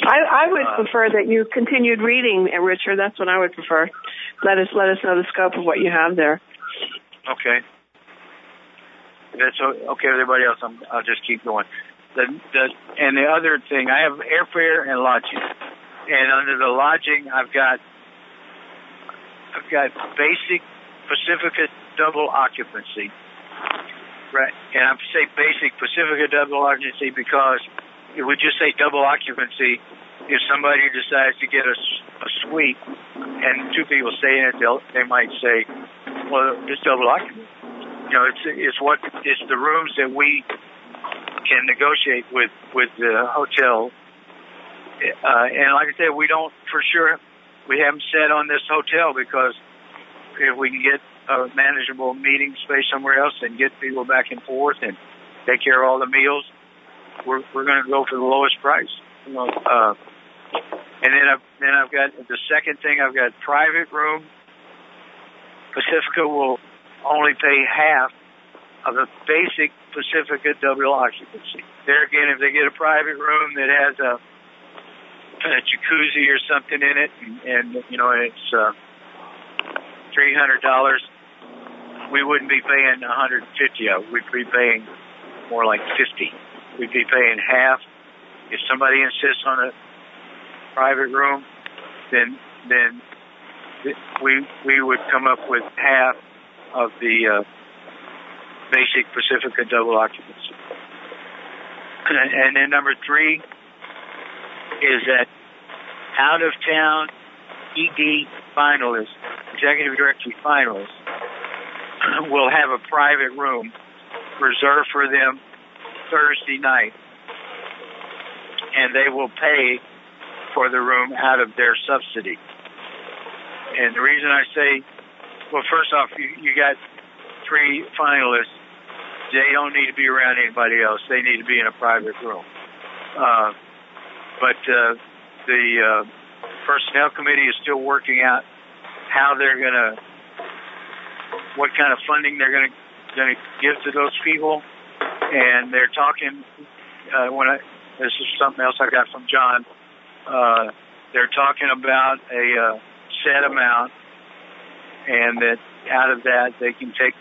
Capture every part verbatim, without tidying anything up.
I, I would uh, prefer that you continued reading, Richard. That's what I would prefer. Let us let us know the scope of what you have there. Okay. That's okay with everybody else. I'm, I'll just keep going. The, the, and the other thing, I have airfare and lodging. And under the lodging, I've got I've got basic Pacifica double occupancy. Right. And I say basic Pacifica double occupancy because it would just say double occupancy. If somebody decides to get a, a suite and two people stay in it, they'll, they might say, well, it's double occupancy. You know, it's, it's what, it's the rooms that we can negotiate with, with the hotel. Uh, and like I said, we don't, for sure, we haven't set on this hotel because if we can get a manageable meeting space somewhere else and get people back and forth and take care of all the meals, we're, we're going to go for the lowest price. You know, uh, and then I've, then I've got the second thing, I've got private room. Pacifica will only pay half of the basic Pacifica double occupancy. There again, if they get a private room that has a, a jacuzzi or something in it, and, and you know, it's uh, three hundred dollars, we wouldn't be paying one hundred fifty of it. We'd be paying more like fifty. We'd be paying half. If somebody insists on a private room, then then we we would come up with half of the uh, basic Pacifica double occupancy. And then number three is that out-of-town E D finalists, executive directory finalists, will have a private room reserved for them Thursday night, and they will pay for the room out of their subsidy. And the reason I say, well, first off, you, you got three finalists. They don't need to be around anybody else. They need to be in a private room. Uh, but uh, the uh, personnel committee is still working out how they're going to, what kind of funding they're going to going to give to those people. And they're talking, uh, when I, this is something else I got from John, uh, they're talking about a uh, set amount, and that out of that they can take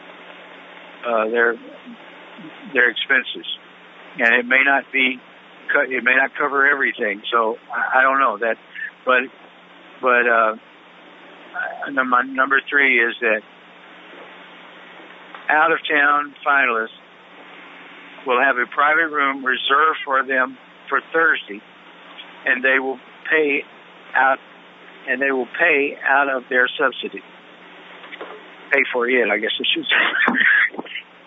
uh, their their expenses, and it may not be it may not cover everything. So I don't know that, but but uh, number number three is that out of town finalists will have a private room reserved for them for Thursday, and they will pay out. And they will pay out of their subsidy. Pay for it, I guess I should say.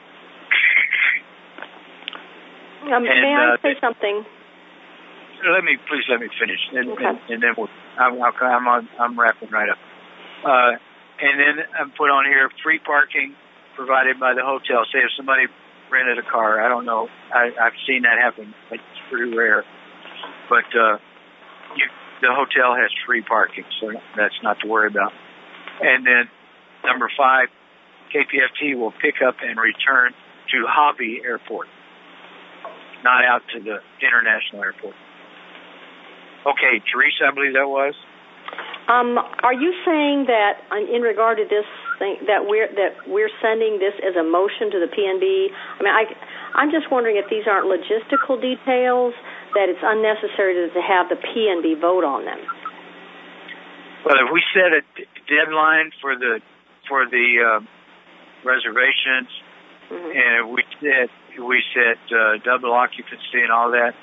um, and, may I uh, say something? Let me, please let me finish. And, okay. and, and then we'll, I'm, I'm, on, I'm wrapping right up. Uh, and then I put on here free parking provided by the hotel. Say if somebody rented a car, I don't know. I, I've seen that happen, but it's pretty rare. But, uh, you, the hotel has free parking, so that's not to worry about. And then number five, K P F T will pick up and return to Hobby Airport, not out to the international airport. Okay, Teresa, I believe that was. Um, are you saying that in regard to this thing that we're that we're sending this as a motion to the P N B? I mean, I I'm just wondering if these aren't logistical details, that it's unnecessary to, to have the P N B vote on them. Well, if we set a d- deadline for the for the uh, reservations, mm-hmm. and if we set if we set uh, double occupancy and all that,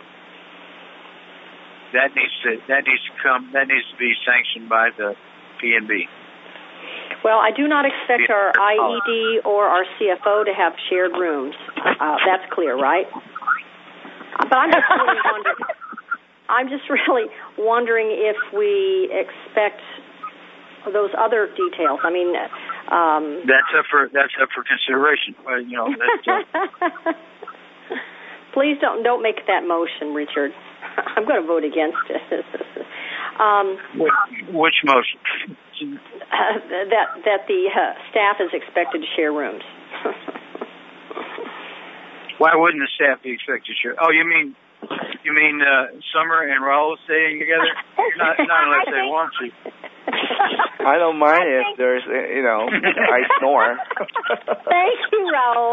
that needs to that needs to come that needs to be sanctioned by the P N B. Well, I do not expect our I E D or our C F O to have shared rooms. Uh, that's clear, right? But I'm just really wondering. I'm just really wondering if we expect those other details. I mean, um, that's up for that's up for consideration. Uh, you know. Uh... Please don't don't make that motion, Richard. I'm going to vote against it. um, which, which motion? Uh, that that the uh, staff is expected to share rooms. Why wouldn't the staff be expected to share? Oh, you mean You mean uh, Summer and Raul staying together? Not, not unless they want to. I don't mind if there's, you know, I snore. Thank you, Raul.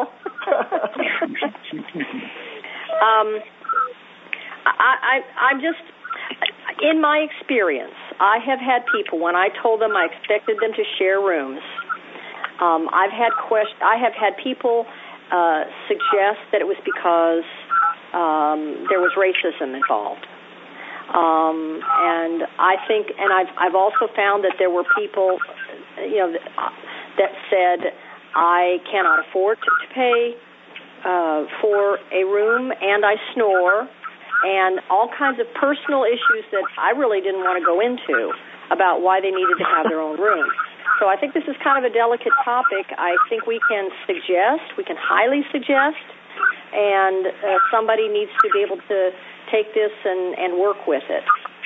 um, I, I, I'm just, in my experience, I have had people, when I told them I expected them to share rooms, um, I've had quest- I have had people uh, suggest that it was because um, there was racism involved. Um, and I think, and I've, I've also found that there were people, you know, that said, I cannot afford to, to pay uh, for a room, and I snore, and all kinds of personal issues that I really didn't want to go into about why they needed to have their own room. So I think this is kind of a delicate topic. I think we can suggest, we can highly suggest, and uh, somebody needs to be able to take this and, and work with it.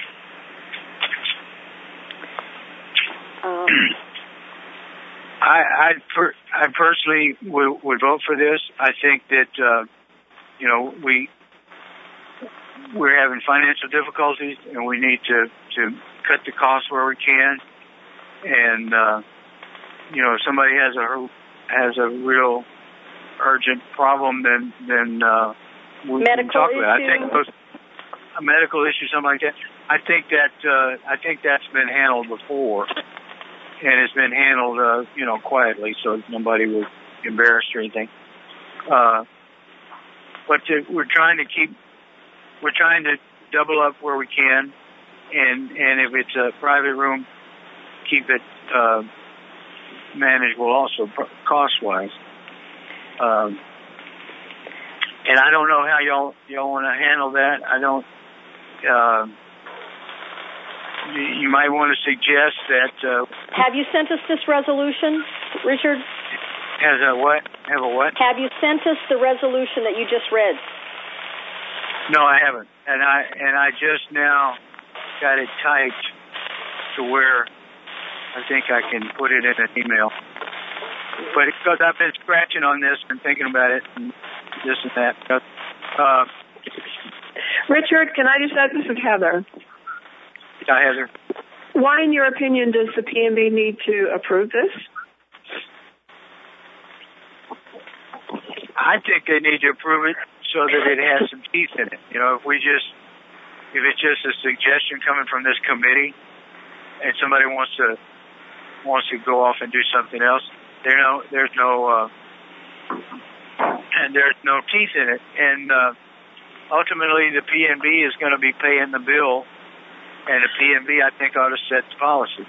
Um, I I, per, I personally would, would vote for this. I think that uh, you know we we're having financial difficulties, and we need to, to cut the costs where we can. And uh, you know, if somebody has a has a real urgent problem, then then uh, we medical can talk issue. about it. I think those, a medical issue, something like that. I think that uh, I think that's been handled before, and it's been handled, uh, you know, quietly, so nobody was embarrassed or anything. Uh, but to, we're trying to keep, we're trying to double up where we can, and and if it's a private room, keep it uh, manageable, also cost wise. Um, and I don't know how y'all y'all want to handle that. I don't. Uh, you, you might want to suggest that. Uh, Have you sent us this resolution, Richard? Has a what? Have a what? Have you sent us the resolution that you just read? No, I haven't. And I and I just now got it typed to where I think I can put it in an email. But because I've been scratching on this and thinking about it and this and that. Uh, Richard, can I just add, this is Heather. Yeah, Heather. Why, in your opinion, does the P M B need to approve this? I think they need to approve it so that it has some teeth in it. You know, if we just, if it's just a suggestion coming from this committee, and somebody wants to wants to go off and do something else, there no, there's no, uh, and there's no teeth in it. And uh, ultimately, the P M B is going to be paying the bill, and the P M B, I think, ought to set the policy.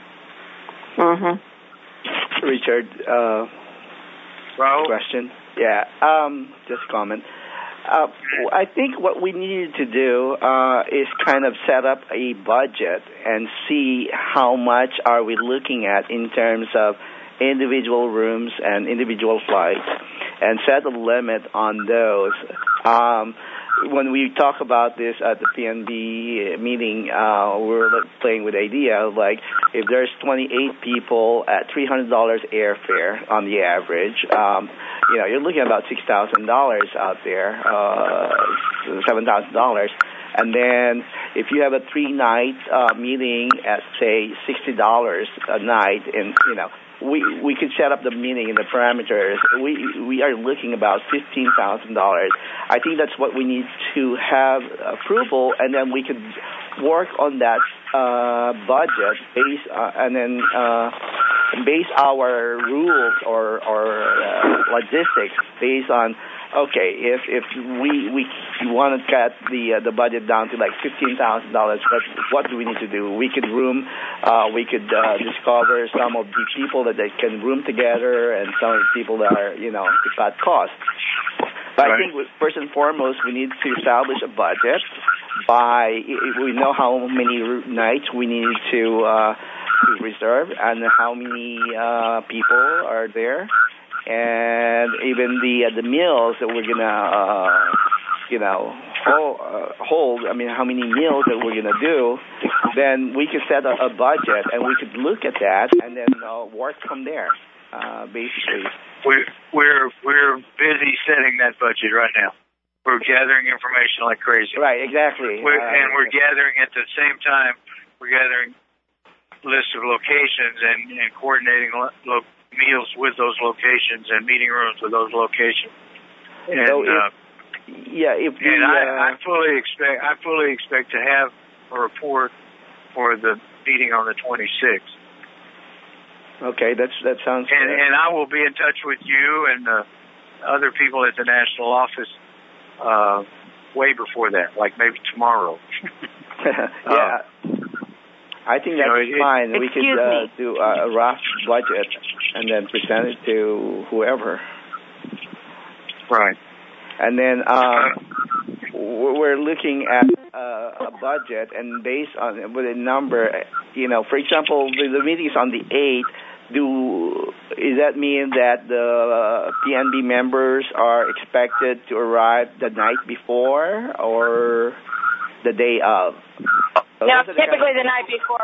Mm-hmm. Richard, uh, Raul? question. Yeah, um, just a comment. Uh, I think what we need to do uh, is kind of set up a budget and see how much are we looking at in terms of individual rooms and individual flights, and set a limit on those. Um, when we talk about this at the P N B meeting, uh, we're playing with the idea of, like, if there's twenty-eight people at three hundred dollars airfare on the average, um, you know, you're looking at about six thousand dollars out there, uh, seven thousand dollars. And then if you have a three-night uh, meeting at, say, sixty dollars a night, and, you know, we we could set up the meeting and the parameters. We we are looking about fifteen thousand dollars. I think that's what we need to have approval, and then we could work on that uh, budget base, uh, and then uh, base our rules or or uh, logistics based on. Okay, if if we we want to cut the uh, the budget down to like fifteen thousand dollars, what what do we need to do? We could room, uh, we could uh, discover some of the people that they can room together, and some of the people that are, you know, to cut costs. But right. I think first and foremost, we need to establish a budget. By we know how many nights we need to uh, to reserve, and how many uh, people are there. And even the uh, the meals that we're gonna uh, you know hold, uh, hold. I mean, how many meals that we're gonna do? Then we could set a, a budget, and we could look at that, and then uh, work from there. Uh, basically, we're we're we're busy setting that budget right now. we're gathering information like crazy. Right, exactly. We're, uh, and we're gathering at the same time. We're gathering lists of locations and, and coordinating lo- lo- meals with those locations and meeting rooms with those locations. And so if, uh, yeah, if the, and I, uh, I fully expect I fully expect to have a report for the meeting on the twenty-sixth. Okay, that's that sounds and, good. and I will be in touch with you and uh, other people at the national office uh, way before that, like maybe tomorrow. yeah, uh, I think that's you know, it, fine. It, we could uh, do a rough budget and then present it to whoever. Right. And then uh, we're looking at uh, a budget, and based on with a number, you know, for example, the, the meeting is on the eighth. Do does that mean that the P N B members are expected to arrive the night before or the day of? So no, typically the night before,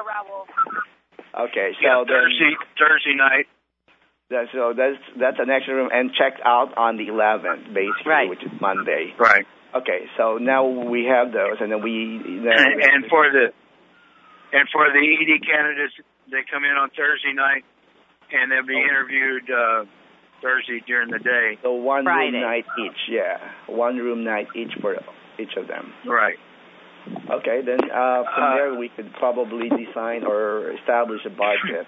Raul. Okay, so yeah, then Thursday, Thursday night. That, so that's that's an extra room and checked out on the eleventh, basically, right. which is Monday. Right. Okay, so now we have those, and then we. Then and, and for the and for the E D candidates, they come in on Thursday night, and they'll be interviewed uh, Thursday during the day. So one Friday. room night each, yeah, one room night each for each of them. Right. Okay, then uh, from uh, there we could probably design or establish a budget.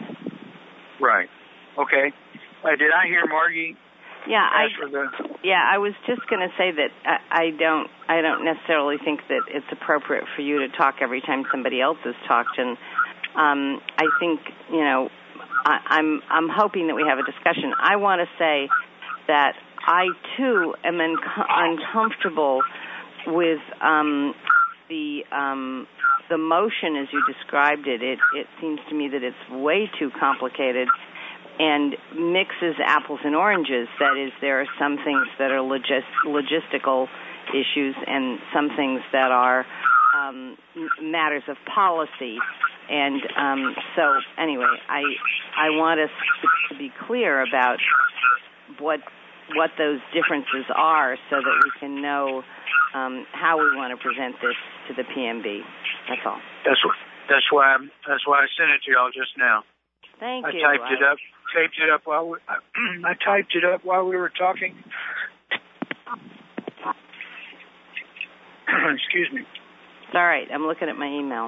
Right. Okay. Uh, did I hear Margie? Yeah, I for the... yeah, I was just going to say that I, I don't I don't necessarily think that it's appropriate for you to talk every time somebody else has talked, and um, I think you know I, I'm I'm hoping that we have a discussion. I want to say that I too am unco- uncomfortable with um, the um, the motion as you described it. It it seems to me that it's way too complicated and mixes apples and oranges. That is, there are some things that are logis- logistical issues and some things that are um, matters of policy. And um, so, anyway, I I want us to, to be clear about what what those differences are, so that we can know um, how we want to present this to the P M B. That's all. That's that's why I'm, that's why I sent it to y'all just now. Thank I you. typed I, it up. Taped it up while we, I, I typed it up while we were talking. Excuse me. It's all right. I'm looking at my email.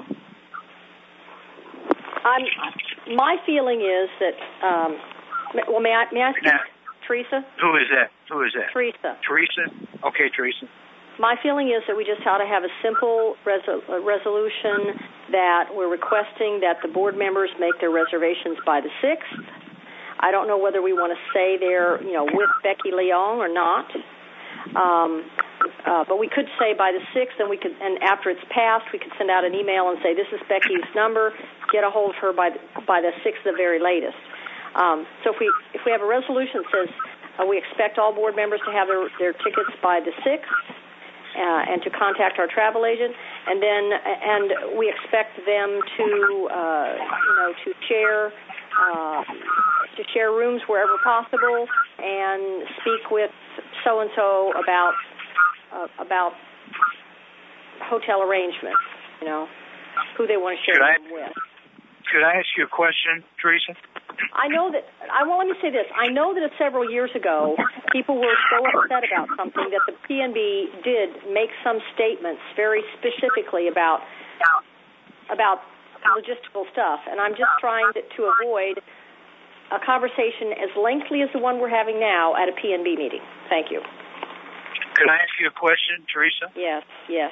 I'm, my feeling is that, um, well, may I, may I speak, Now, Teresa? Who is that? Who is that? Teresa. Teresa? Okay, Teresa. My feeling is that we just ought to have a simple resol- a resolution that we're requesting that the board members make their reservations by the sixth. I don't know whether we want to stay there, you know, with Becky Leong or not. Um, uh, but we could say by the sixth, and we could, and after it's passed, we could send out an email and say, this is Becky's number. Get a hold of her by the, by the sixth, the very latest. Um, so if we if we have a resolution that says uh, we expect all board members to have their, their tickets by the sixth, uh, and to contact our travel agent, and then and we expect them to uh, you know to share. Uh, to share rooms wherever possible and speak with so-and-so about uh, about hotel arrangements, you know, who they want to share them with. Could I ask you a question, Teresa? I know that, I well, let me say this. I know that several years ago, people were so upset about something that the P N B did make some statements very specifically about about logistical stuff, and I'm just trying to, to avoid a conversation as lengthy as the one we're having now at a P N B meeting. Thank you. Could I ask you a question, Teresa? Yes, yes.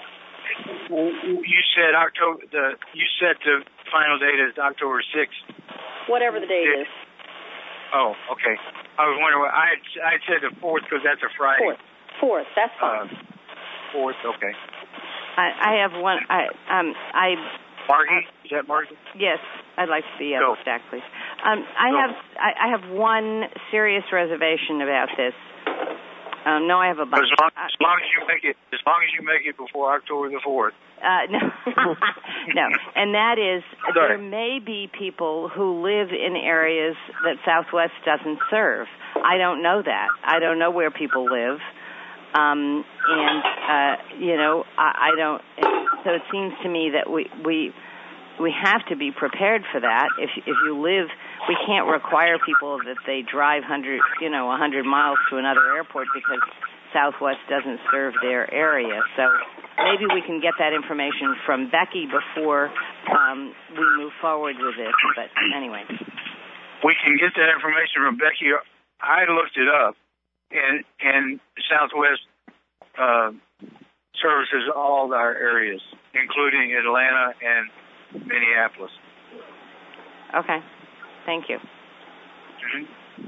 You said October. The you said the final date is October sixth. Whatever the date is. Oh, okay. I was wondering. I had, I had said the fourth because that's a Friday. Fourth. Fourth. That's fine. Uh, fourth. Okay. I, I have one. I um I. Margie, is that Margie? Yes, I'd like to be able to stack, please. Um, I Go. have I, I have one serious reservation about this. Um, no, I have a bunch. As long, as long as you make it, as long as you make it before October the fourth. Uh, no, no, and that is Sorry. there may be people who live in areas that Southwest doesn't serve. I don't know that. I don't know where people live. Um, and, uh, you know, I, I don't, so it seems to me that we, we, we have to be prepared for that. If, if you live, we can't require people that they drive hundred, you know, a hundred miles to another airport because Southwest doesn't serve their area. So maybe we can get that information from Becky before um, we move forward with this. But anyway. We can get that information from Becky. I looked it up, and, and Southwest uh, services all our areas, including Atlanta and Minneapolis. Okay. Thank you. Mm-hmm.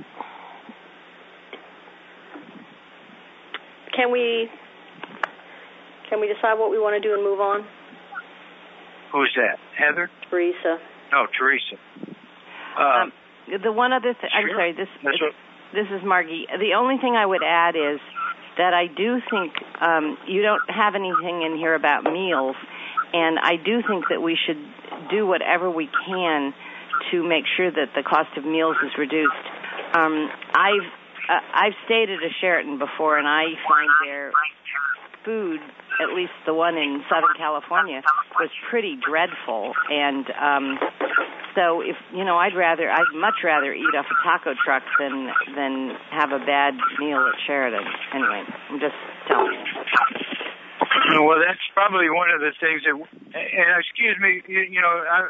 Can we can we decide what we want to do and move on? Who's that? Heather? Teresa. No, Teresa. Uh, um, the one other thing, sure. I'm sorry, this That's what, this is Margie. The only thing I would add is that I do think um, you don't have anything in here about meals, and I do think that we should do whatever we can to make sure that the cost of meals is reduced. Um, I've uh, I've stayed at a Sheraton before, and I find their food, at least the one in Southern California, was pretty dreadful. And um, so, if you know, I'd rather, I'd much rather eat off a taco truck than than have a bad meal at Sheraton. Anyway, I'm just telling you. Well, that's probably one of the things that. And excuse me, you, you know, I,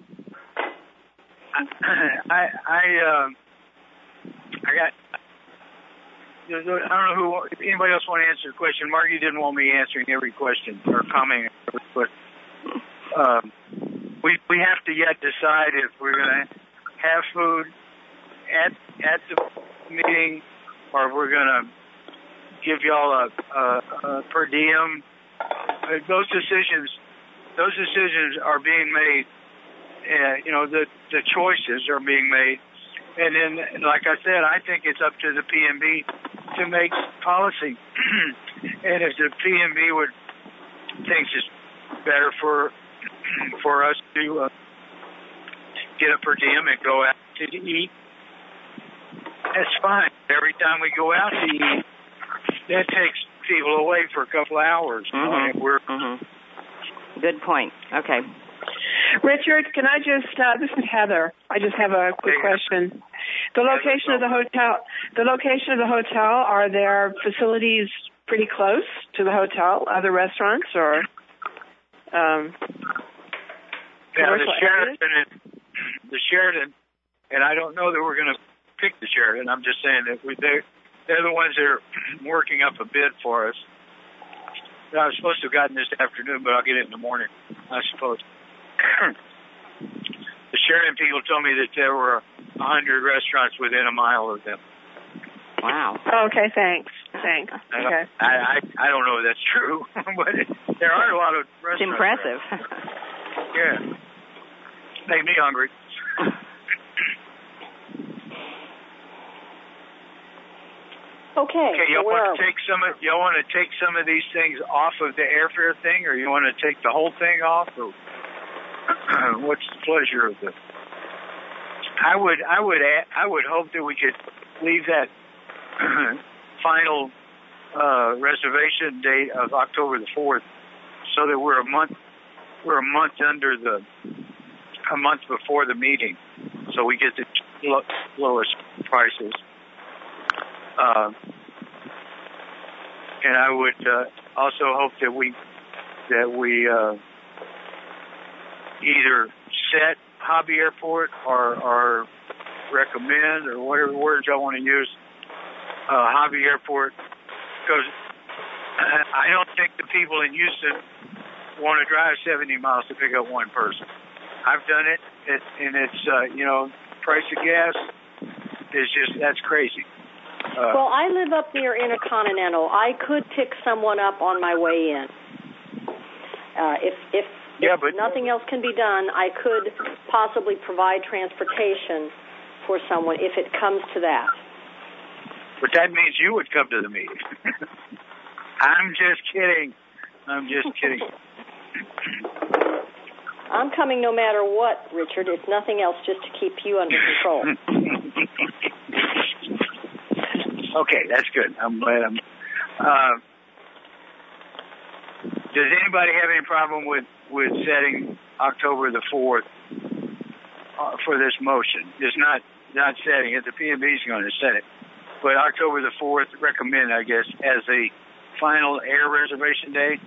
I, I, uh, I got. I don't know who. If anybody else want to answer the question, Margie didn't want me answering every question or commenting, but um, we we have to yet decide if we're going to have food at at the meeting, or if we're going to give y'all a, a, a per diem. Those decisions, those decisions are being made. Uh, you know, the the choices are being made, and then, like I said, I think it's up to the P M B to make policy. And if the P M B would thinks it's better for for us to uh, get a per diem and go out to eat, that's fine. Every time we go out to eat, that takes people away for a couple of hours. Mm-hmm. And we're mm-hmm. Good point. Okay. Richard, can I just, uh, this is Heather. I just have a quick hey, question. The location of the hotel, the location of the hotel, are there facilities pretty close to the hotel, other restaurants or um, yeah, the Sheraton, and, the Sheraton, and I don't know that we're going to pick the Sheraton. I'm just saying that we, they're, they're the ones that are working up a bid for us. I was supposed to have gotten this afternoon, but I'll get it in the morning, I suppose. The Sheraton people told me that there were a hundred restaurants within a mile of them. Wow. Okay, thanks. Thanks. Okay. I I, I don't know if that's true, but it, there are a lot of restaurants. It's impressive. Yeah. Made me hungry. Okay. Okay, y'all so want to take some of y'all want to take some of these things off of the airfare thing, or you want to take the whole thing off, or what's the pleasure of the? I would I would I would hope that we could leave that final uh, reservation date of October the fourth, so that we're a month we're a month under the a month before the meeting, so we get the lowest prices. Uh, and I would uh, also hope that we that we uh, either set Hobby Airport or, or recommend, or whatever words I want to use, uh, Hobby Airport, because I don't think the people in Houston want to drive seventy miles to pick up one person. I've done it, it and it's uh, you know, price of gas is just that's crazy. Uh, well, I live up near Intercontinental. I could pick someone up on my way in. Uh, if if, yeah, if but, nothing else can be done, I could possibly provide transportation for someone if it comes to that. But that means you would come to the meeting. I'm just kidding. I'm just kidding. I'm coming no matter what, Richard. If nothing else, just to keep you under control. Okay, that's good. I'm glad I'm... Uh, does anybody have any problem with, with setting October the fourth uh, for this motion? It's not not setting it. The P and B is going to set it. But October the fourth, recommend, I guess, as the final air reservation date.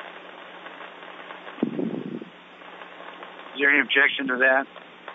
Is there any objection to that?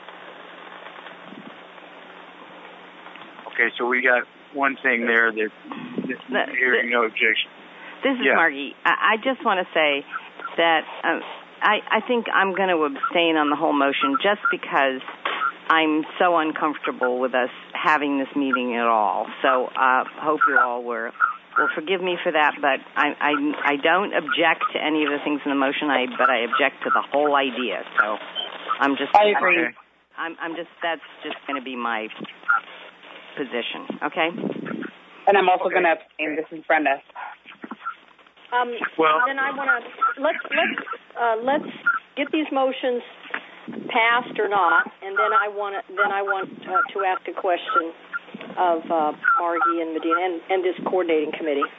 Okay, so we got one thing there that, that hearing no objection. This is yeah. Margie. I, I just want to say that um, I, I think I'm going to abstain on the whole motion just because I'm so uncomfortable with us having this meeting at all. So I uh, hope you all were, will forgive me for that, but I, I, I don't object to any of the things in the motion, I, but I object to the whole idea. So I'm just... I agree. Okay. I'm, I'm just, that's just going to be my position, okay? And I'm also okay. going to abstain. This is Brenda. Um, well, then I want to let's let's uh, let's get these motions passed or not, and then I want to then I want uh, to ask a question of uh, Margie and Medina and, and this coordinating committee.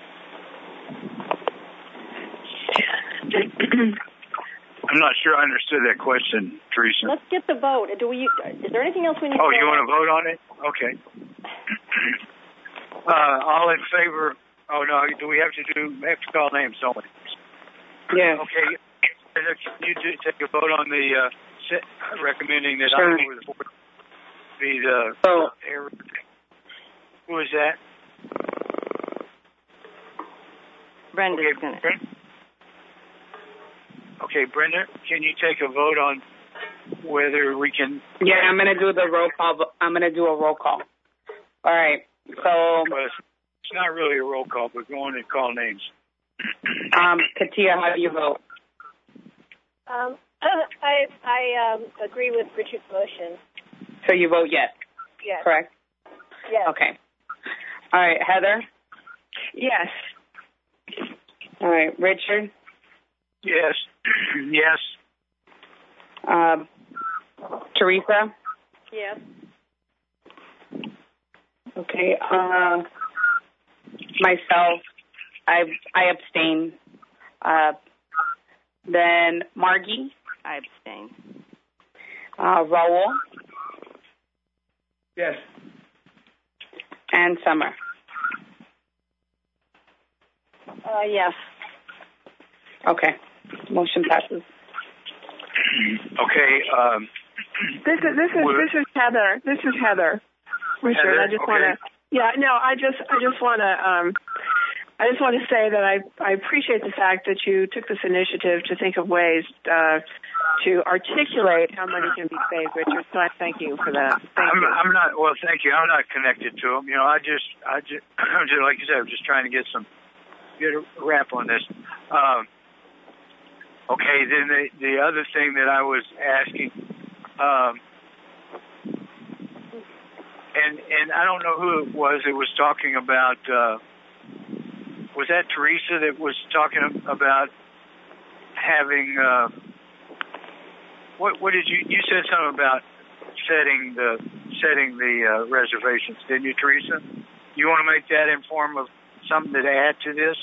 I'm not sure I understood that question, Teresa. Let's get the vote. Do we? Is there anything else we need? Oh, to you want on? to vote on it? Okay. uh, all in favor? Oh, no, do we have to do, we have to call names, don't we? Yeah. Okay. You do take a vote on the, uh, set, recommending that sure. October the fourth be the so, air. Who is that? Brenda. Okay, Brenda. Okay, Brenda, can you take a vote on whether we can... Yeah, I'm going to do the roll call. I'm going to do a roll call. All right. So... It's not really a roll call, but go on and call names. um, Katia, how do you vote? Um, I I um, agree with Richard's motion. So you vote yes? Yes. Correct? Yes. Okay. All right, Heather? Yes. All right, Richard? Yes. Yes. Um, Teresa? Yes. Okay. Uh, myself, I I abstain. Uh, then Margie? I abstain. Uh, Raul? Yes. And Summer? Uh, yes. Okay. Motion passes. Okay. Um, this is this is this is Heather. This is Heather. Richard, Heather? I just Okay. want to. Yeah, no, I just I just want to. Um, I just want to say that I I appreciate the fact that you took this initiative to think of ways uh, to articulate how money can be saved, Richard. So I thank you for that. Thank I'm, you. I'm not. Well, thank you. I'm not connected to them. You know, I just, I just, I'm just like you said, I'm just trying to get some, get a wrap on this. Um, okay. Then the the other thing that I was asking, um, and and I don't know who it was. It was talking about. Uh, was that Teresa that was talking about having? Uh, what what did you you said something about setting the setting the uh, reservations, didn't you, Teresa? You want to make that in form of something to add to this?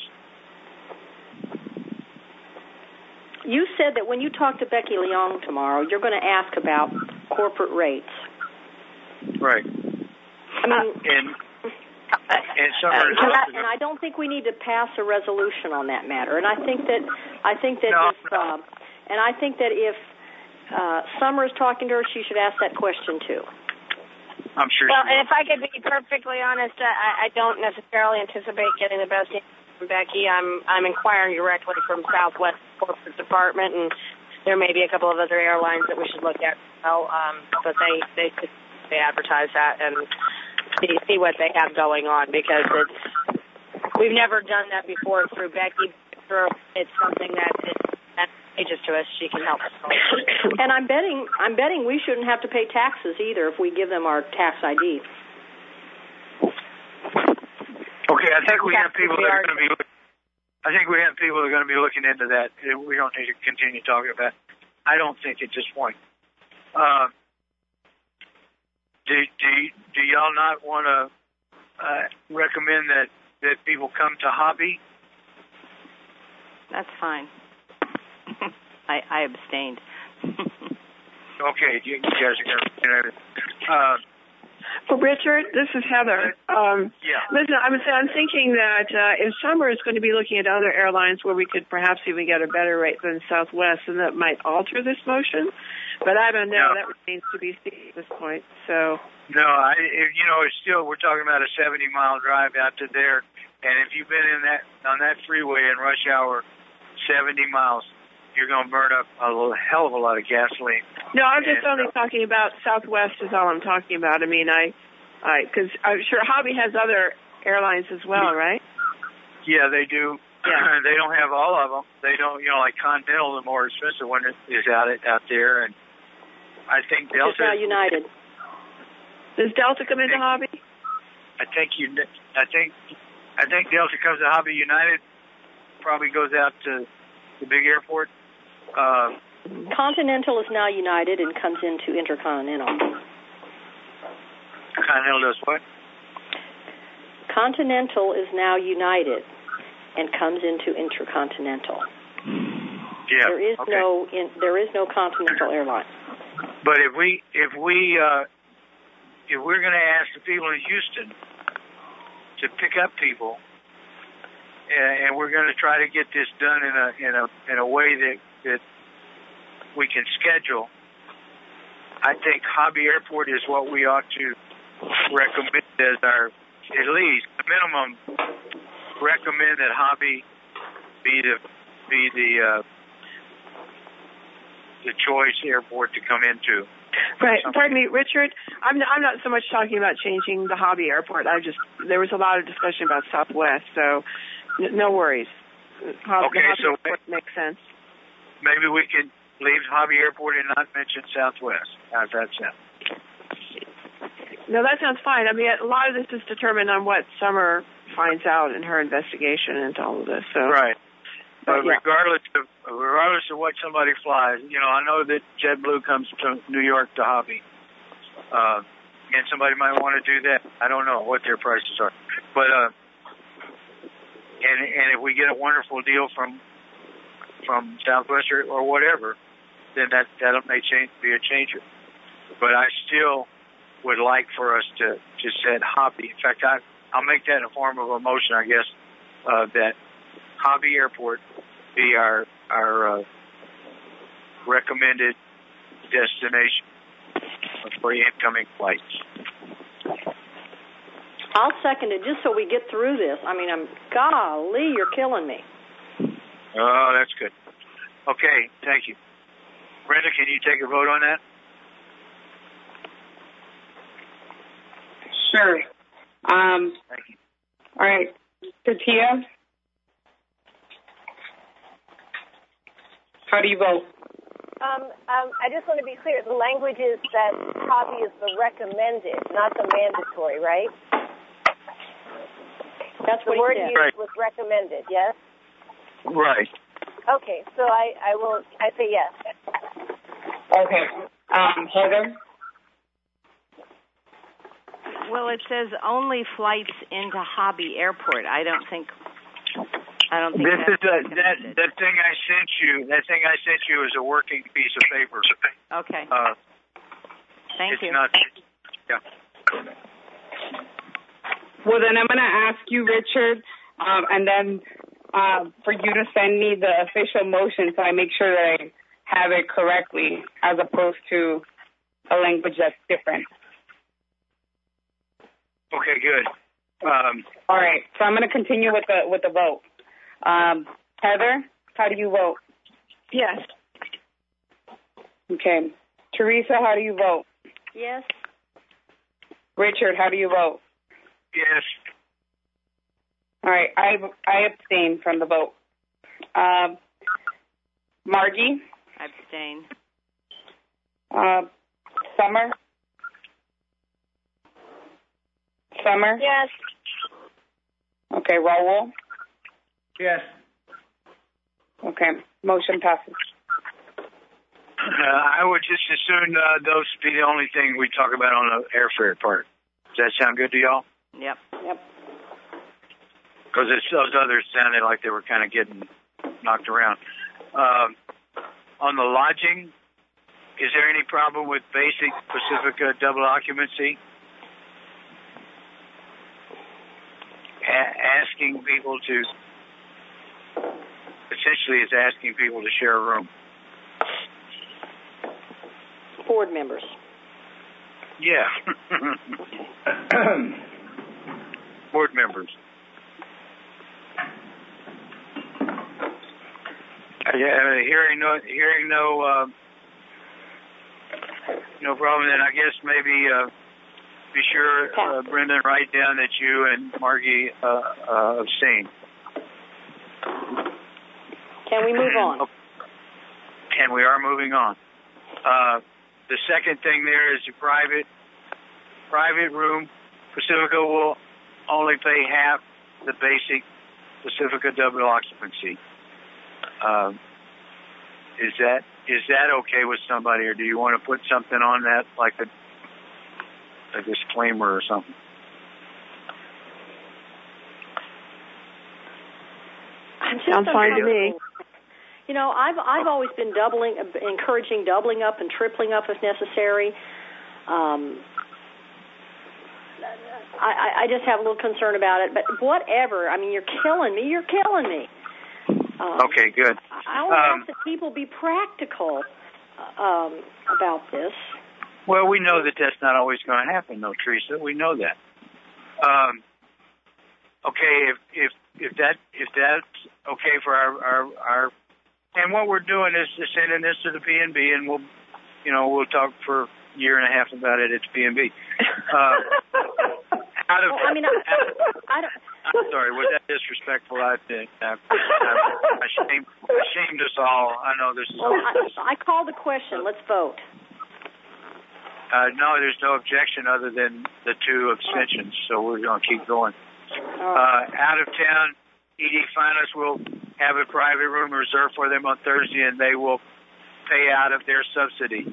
You said that when you talk to Becky Leong tomorrow, you're going to ask about corporate rates. Right. I mean, and and, some uh, and, I, and I don't think we need to pass a resolution on that matter. And I think that I think that no, if uh, and I think that if uh, Summer is talking to her, she should ask that question too. I'm sure. Well, and if I could be perfectly honest, I, I don't necessarily anticipate getting the best answer from Becky. I'm I'm inquiring directly from Southwest Corporate Department, and there may be a couple of other airlines that we should look at. Well, um, but they they could they advertise that and see, see what they have going on, because it's we've never done that before through Becky. It's something that is advantageous to us. She can help us. And I'm betting I'm betting we shouldn't have to pay taxes either if we give them our tax I D. Okay, I think we have people that are going to be. I think we have people that are going to be looking into that. We don't need to continue talking about. I don't think at this point. Uh, do do do y'all not want to uh, recommend that that people come to Hobby That's fine. I, I abstained. Okay, you, you guys are going to... Uh, Well, Richard, this is Heather. Um, yeah. Listen, I was, I'm thinking that uh, if Summer is going to be looking at other airlines where we could perhaps even get a better rate than Southwest, and that might alter this motion. But I don't know. No. That remains to be seen at this point. So. No, I. If, you know, it's still we're talking about a seventy mile drive out to there, and if you've been in that on that freeway in rush hour, seventy miles, you're going to burn up a little, hell of a lot of gasoline. No, I'm just and, only uh, talking about Southwest is all I'm talking about. I mean, I, I, because I'm sure Hobby has other airlines as well, right? Yeah, they do. Yeah. They don't have all of them. They don't, you know, like Continental, the more expensive one is out out there, and I think Delta. It's now United. Does Delta come into Hobby? I think you. I think. I think Delta comes to Hobby. United probably goes out to the big airport. Uh, Continental is now United and comes into Intercontinental. Continental does what? Continental is now United and comes into Intercontinental. Yeah. There is okay. no in, there is no Continental airline. But if we if we uh, if we're going to ask the people in Houston to pick up people, and, and we're going to try to get this done in a in a in a way that that we can schedule, I think Hobby Airport is what we ought to recommend as our, at least, the minimum, recommend that Hobby be the be the uh, the choice airport to come into. Right. Pardon me, Richard. I'm not, I'm not so much talking about changing the Hobby Airport. I just there was a lot of discussion about Southwest, so n- no worries. Hob- Okay, the Hobby so Airport makes sense. Maybe we can leave Hobby Airport and not mention Southwest. How's that sound? No, that sounds fine. I mean, a lot of this is determined on what Summer finds out in her investigation into all of this. So. Right. But yeah. regardless of regardless of what somebody flies, you know, I know that JetBlue comes to New York to Hobby, uh, and somebody might want to do that. I don't know what their prices are, but uh, and and if we get a wonderful deal from from Southwest or, or whatever, then that that may change be a changer. But I still would like for us to to set Hobby. In fact, I I'll make that in a form of a motion, I guess, uh, that Hobby Airport be our our uh, recommended destination for incoming flights. I'll second it just so we get through this. I mean, I'm golly, you're killing me. Oh, that's good. Okay, thank you. Brenda, can you take a vote on that? Sure. Um, Thank you. all right. Tatia? How do you vote? Um, um, I just want to be clear. The language is that Hobby is the recommended, not the mandatory, right? That's the what word he said. used Right. was recommended, yes? Right. Okay, so I, I will, I say yes. Okay. Um, Heather? Well, it says only flights into Hobby Airport. I don't think. I don't think This that's is a, that recommended. that thing I sent you. That thing I sent you is a working piece of paper. Okay. Uh, Thank it's you. not. Yeah. Well, then I'm going to ask you, Richard, um, and then uh, for you to send me the official motion so I make sure that I have it correctly as opposed to a language that's different. Okay, good. Um, All right, so I'm going to continue with the with the vote. Um, Heather, how do you vote? Yes. Okay. Teresa, how do you vote? Yes. Richard, how do you vote? yes. All right, I I abstain from the vote. Um, Margie, Abstain. uh, Summer, Summer. Yes. Okay, Raul. Yes. Okay, motion passes. Uh, I would just as soon uh, those be the only thing we talk about on the airfare part. Does that sound good to y'all? Yep. Yep. Because those others sounded like they were kind of getting knocked around. Um, on the lodging, is there any problem with basic Pacifica double occupancy? A- asking people to, essentially is asking people to share a room. Board members. Yeah. Board members. Uh, yeah, hearing no, hearing no, uh, no problem. Then I guess maybe uh, be sure, uh, Brendan, write down that you and Margie uh, uh, abstain. Can we move on? And we are moving on. Uh, the second thing there is a private private room. Pacifica will only pay half the basic Pacifica double occupancy. Um, is that is that okay with somebody, or do you want to put something on that, like a, a disclaimer or something? Sounds fine to me. You know, I've I've always been doubling, encouraging doubling up and tripling up if necessary. Um, I, I just have a little concern about it, but whatever. I mean, you're killing me. You're killing me. Um, okay, good. I only um, ask that people be practical um, about this. Well, we know that that's not always going to happen, though, Teresa. We know that. Um, okay, if if if that if that's okay for our our, our and what we're doing is sending this to the P N B, and we'll you know we'll talk for a year and a half about it at the P N B. Uh, out of, I mean, I, I don't. I'm sorry, was that disrespectful? I think I, I, I, shamed, I shamed us all. I know this is. Well, I, I call the question. Let's vote. Uh, no, there's no objection other than the two abstentions, so we're going to keep going. Uh, out of town, E D finalists will have a private room reserved for them on Thursday, and they will pay out of their subsidy.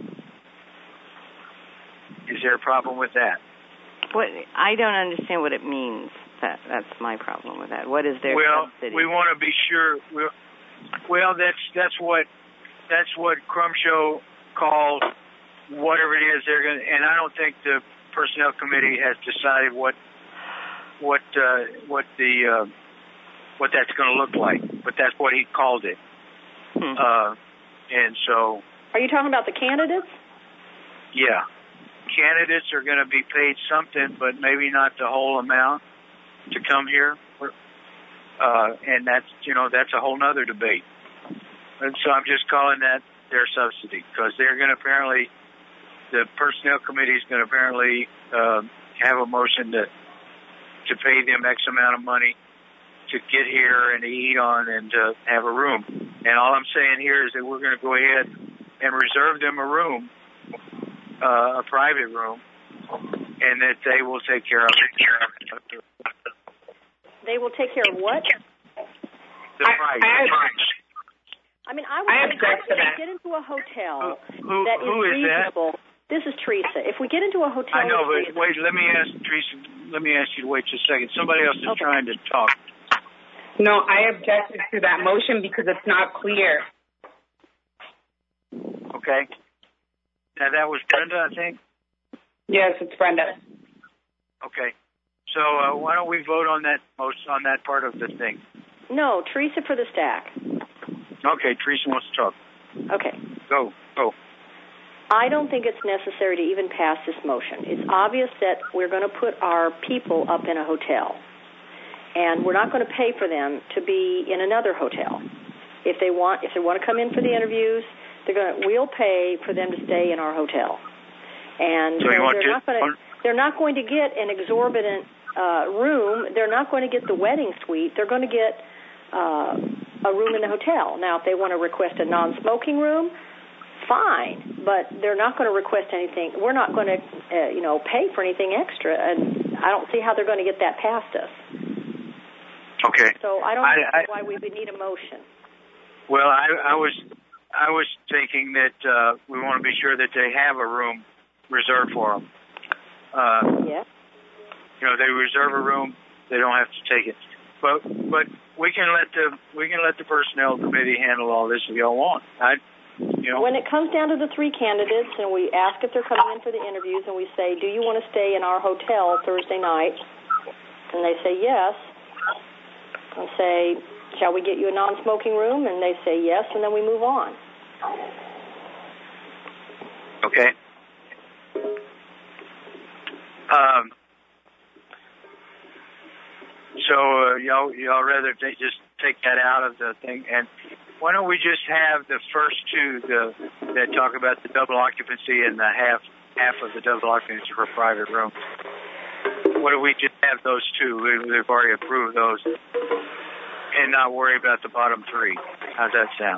Is there a problem with that? What I don't understand what it means. That that's my problem with that. What is their well, subsidy? We want to be sure. We're, well, that's that's what that's what Crumshow calls whatever it is they're going. And I don't think the personnel committee has decided what what uh, what the uh, what that's going to look like. But that's what he called it. Hmm. Uh, and so, are you talking about the candidates? Yeah. Candidates are going to be paid something, but maybe not the whole amount to come here. Uh, and that's, you know, that's a whole nother debate. And so I'm just calling that their subsidy, because they're going to apparently, the personnel committee is going to apparently uh, have a motion to to pay them X amount of money to get here and to eat on and to have a room. And all I'm saying here is that we're going to go ahead and reserve them a room, Uh, a private room, and that they will take care of it. They will take care of what? The price. I, I, I mean, I would I say object to that. Get into a hotel who, who, that is who is reasonable. That? This is Teresa. If we get into a hotel, I know, but Teresa, wait. Let me ask Teresa. Let me ask you to wait just a second. Somebody else is okay. trying to talk. No, I objected to that motion because it's not clear. Okay. Now, that was Brenda, I think? Yes, it's Brenda. Okay. So uh, why don't we vote on that most on that part of the thing? No, Teresa for the stack. Okay, Teresa wants to talk. Okay. Go, go. I don't think it's necessary to even pass this motion. It's obvious that we're going to put our people up in a hotel, and we're not going to pay for them to be in another hotel. If they want, if they want to come in for the interviews, They're going. We'll pay for them to stay in our hotel, and so they're, want they're to, not going to. They're not going to get an exorbitant uh, room. They're not going to get the wedding suite. They're going to get uh, a room in the hotel. Now, if they want to request a non-smoking room, fine. But they're not going to request anything. We're not going to, uh, you know, pay for anything extra, and I don't see how they're going to get that past us. Okay. So I don't I, know I, why we would need a motion. Well, I, I was. I was thinking that uh, we want to be sure that they have a room reserved for them. Uh, yeah. You know, they reserve a room, they don't have to take it. but but we can let the we can let the personnel committee handle all this if y'all want. I, you know. When it comes down to the three candidates, and we ask if they're coming in for the interviews, and we say, "Do you want to stay in our hotel Thursday night?" And they say yes. And say, "Shall we get you a non-smoking room?" And they say yes, and then we move on. Okay. Um. So uh, y'all y'all rather t- just take that out of the thing, and why don't we just have the first two the, that talk about the double occupancy and the half half of the double occupancy for private rooms? What do we just have those two? We, we've already approved those, and not worry about the bottom three. How's that sound?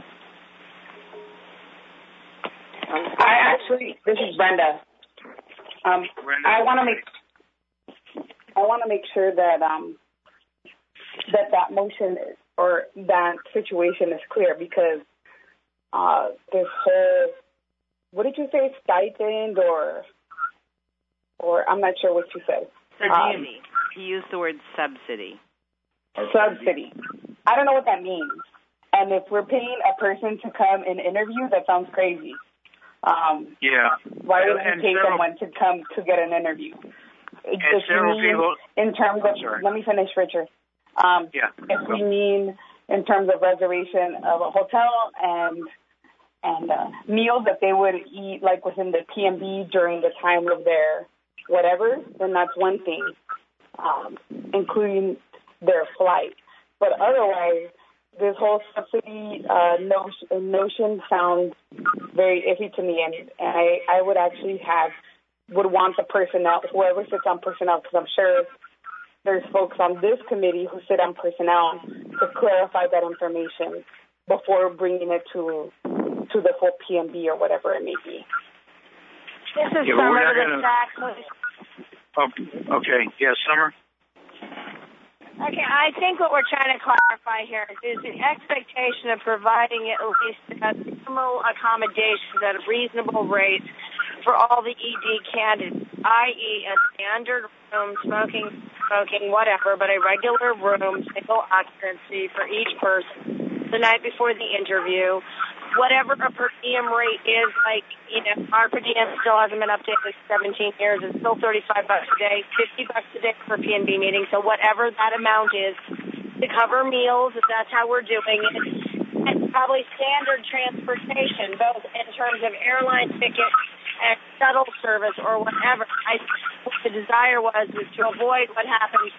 I actually, this is Brenda. Um, Brenda? I want to make I want to make sure that um that that motion is, or that situation is clear, because uh, this whole, what did you say, stipend or or I'm not sure what you said. Subsidy. Um, you used the word subsidy. Subsidy. I don't know what that means. And if we're paying a person to come and interview, that sounds crazy. Um, yeah. Why would and, we pay several, someone to come to get an interview? And Does several mean people. In terms of, let me finish, Richard. Um, yeah. If we mean in terms of reservation of a hotel and and uh, meals that they would eat like within the P M B during the time of their whatever, then that's one thing, um, including their flight. But otherwise, this whole subsidy uh, notion, notion sounds very iffy to me, and, and I, I would actually have, would want the personnel, whoever sits on personnel, because I'm sure there's folks on this committee who sit on personnel, to clarify that information before bringing it to to the full P M B or whatever it may be. This is yeah, Summer gonna... exactly. Oh, okay. Yeah, Summer. Okay, I think what we're trying to clarify here is the expectation of providing at least minimal accommodations at a reasonable rate for all the E D candidates, that is a standard room, smoking, smoking, whatever, but a regular room, single occupancy for each person the night before the interview. Whatever a per diem rate is, like, you know, our per diem still hasn't been updated in seventeen years. It's still thirty-five bucks a day, fifty bucks a day for P N B meeting. So whatever that amount is to cover meals, if that's how we're doing it, and probably standard transportation, both in terms of airline ticket and shuttle service or whatever. I what the desire was was to avoid what happened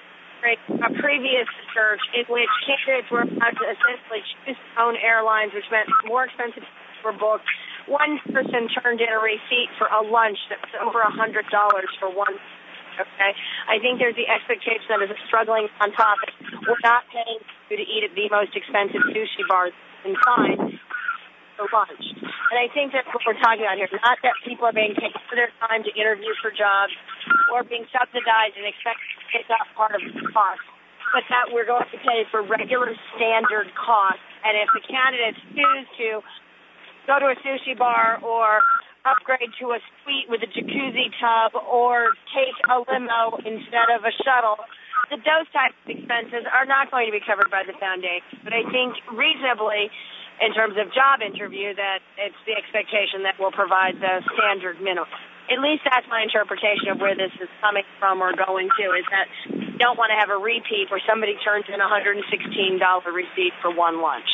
a previous search in which candidates were allowed to essentially choose their own airlines, which meant more expensive were booked. One person turned in a receipt for a lunch that was over a hundred dollars for one. Okay, I think there's the expectation that as a struggling nonprofit, we're not paying you to eat at the most expensive sushi bars in time for lunch. And I think that's what we're talking about here. Not that people are being taken for their time to interview for jobs or being subsidized and expected to pick up part of the cost, but that we're going to pay for regular standard costs. And if the candidates choose to go to a sushi bar or upgrade to a suite with a jacuzzi tub or take a limo instead of a shuttle, that those types of expenses are not going to be covered by the foundation. But I think reasonably, in terms of job interview, that it's the expectation that we'll provide the standard minimum. At least that's my interpretation of where this is coming from or going to, is that you don't want to have a repeat where somebody turns in a one hundred sixteen dollars receipt for one lunch.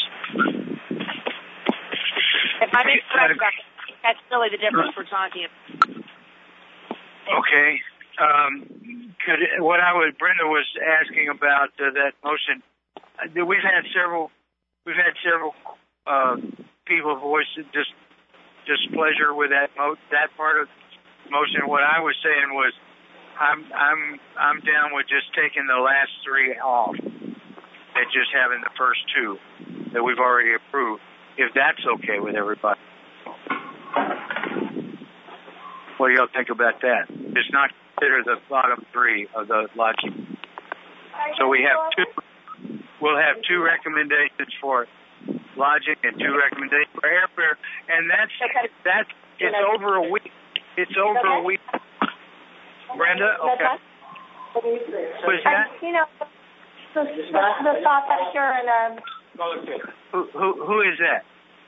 If I'm incorrect about it, that's really the difference we're talking about. Okay. Um, could what I was Brenda was asking about uh, that motion. Uh, we've had several. We've had several uh, people voice dis, displeasure with that mo- that part of the motion. What I was saying was, I'm I'm I'm down with just taking the last three off and just having the first two that we've already approved, if that's okay with everybody. What do y'all think about that? Just not consider the bottom three of the lodging. So we have two. We'll have two recommendations for lodging and two recommendations for airfare, and that's that's it's over a week. It's over a week. Brenda, okay. Was that? You know, the, the thought that you're in a... Who, who, who is that?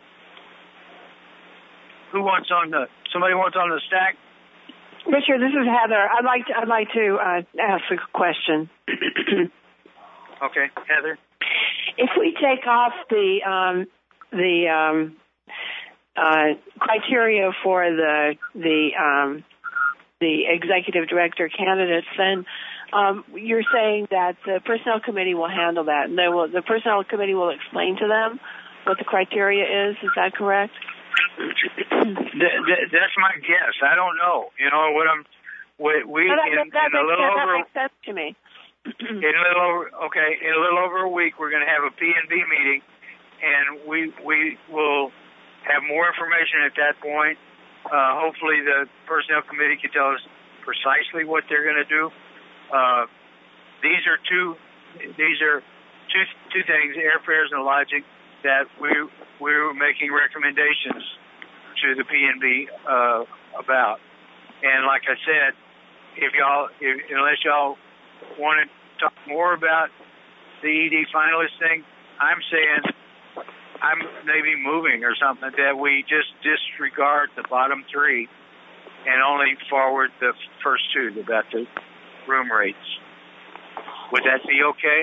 Who wants on the, somebody wants on the stack? Richard, this is Heather. I'd like to, I'd like to uh, ask a question. Okay, Heather. If we take off the um, the um, uh, criteria for the the um, the executive director candidates, then um, you're saying that the personnel committee will handle that, and they will. The personnel committee will explain to them what the criteria is. Is that correct? Th- th- that's my guess. I don't know. You know what I'm. We, we no, that, in, that, in a little that over. Makes sense to me. in a little over, okay, in a little over a week, we're going to have a P and B meeting, and we we will have more information at that point. Uh, hopefully, the personnel committee can tell us precisely what they're going to do. Uh, these are two. These are two two things: airfares and lodging that we we're making recommendations to the P and B uh, about. And like I said, if y'all, if, unless y'all want to talk more about the E D finalist thing, I'm saying I'm maybe moving or something that we just disregard the bottom three and only forward the first two about the room rates. Would that be okay?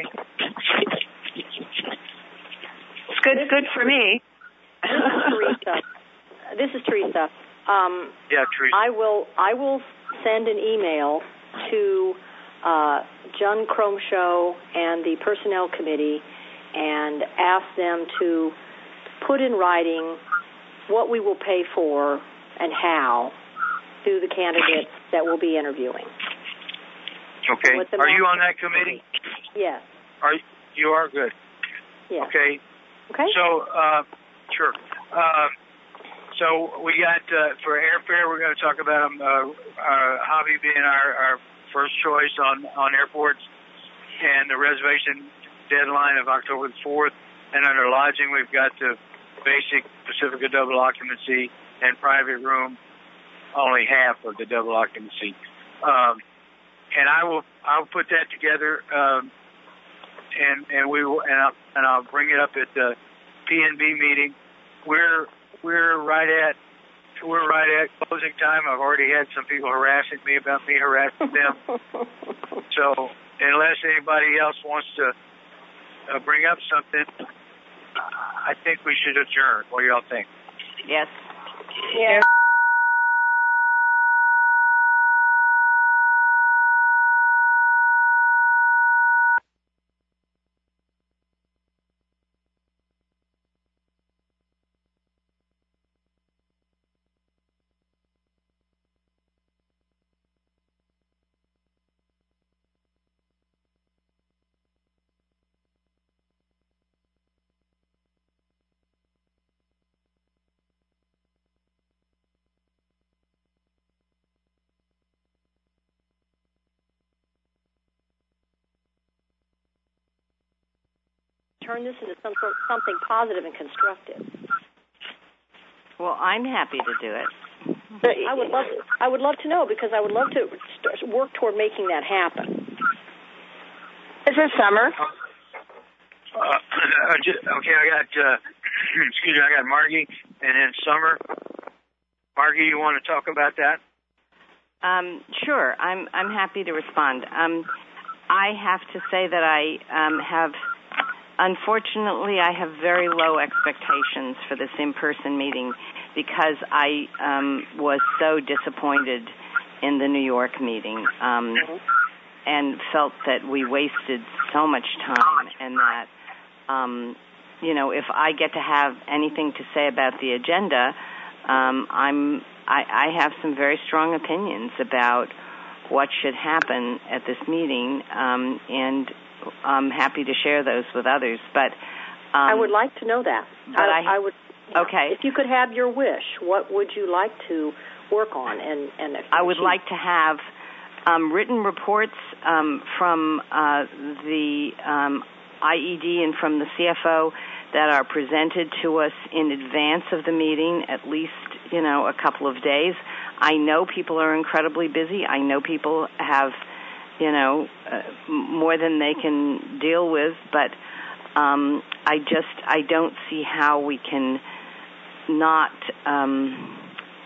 It's good. Good for me. This is Teresa. This is Teresa. Um, yeah, Teresa. I will. I will send an email to uh, John Cromshow and the Personnel Committee and ask them to put in writing what we will pay for and how to the candidates that we'll be interviewing. Okay. Are you on that committee? Yes. Are you are good. Yes. Okay. Okay. So, uh, sure. Uh, so we got uh, for airfare, we're going to talk about um, uh, uh, Hobby being our, our first choice on, on airports, and the reservation deadline of October the fourth. And under lodging, we've got the basic Pacifica double occupancy and private room, only half of the double occupancy. Um, and I will I'll put that together, um, and and we will and I'll, and I'll bring it up at the P and B meeting. We're we're right at we're right at closing time. I've already had some people harassing me about me harassing them. So unless anybody else wants to uh, bring up something, I think we should adjourn. What do y'all think? Yes. Yeah. Turn this into some sort of something positive and constructive. Well, I'm happy to do it. I would love, I would love to know, because I would love to st- work toward making that happen. Is it summer? Uh, okay, I got uh, excuse me, I got Margie, and then Summer. Margie, you want to talk about that? Um, sure, I'm I'm happy to respond. Um, I have to say that I um, have. Unfortunately, I have very low expectations for this in-person meeting because I um, was so disappointed in the New York meeting um, and felt that we wasted so much time, and that, um, you know, if I get to have anything to say about the agenda, um, I'm I, I have some very strong opinions about what should happen at this meeting, um, and I'm happy to share those with others. But um, I would like to know that. But I, I, I would. Okay. If you could have your wish, what would you like to work on? And, and I would like to have um, written reports um, from uh, the um, I E D and from the C F O that are presented to us in advance of the meeting, at least, you know, a couple of days. I know people are incredibly busy. I know people have you know, uh, more than they can deal with. But um, I just, I don't see how we can not, um,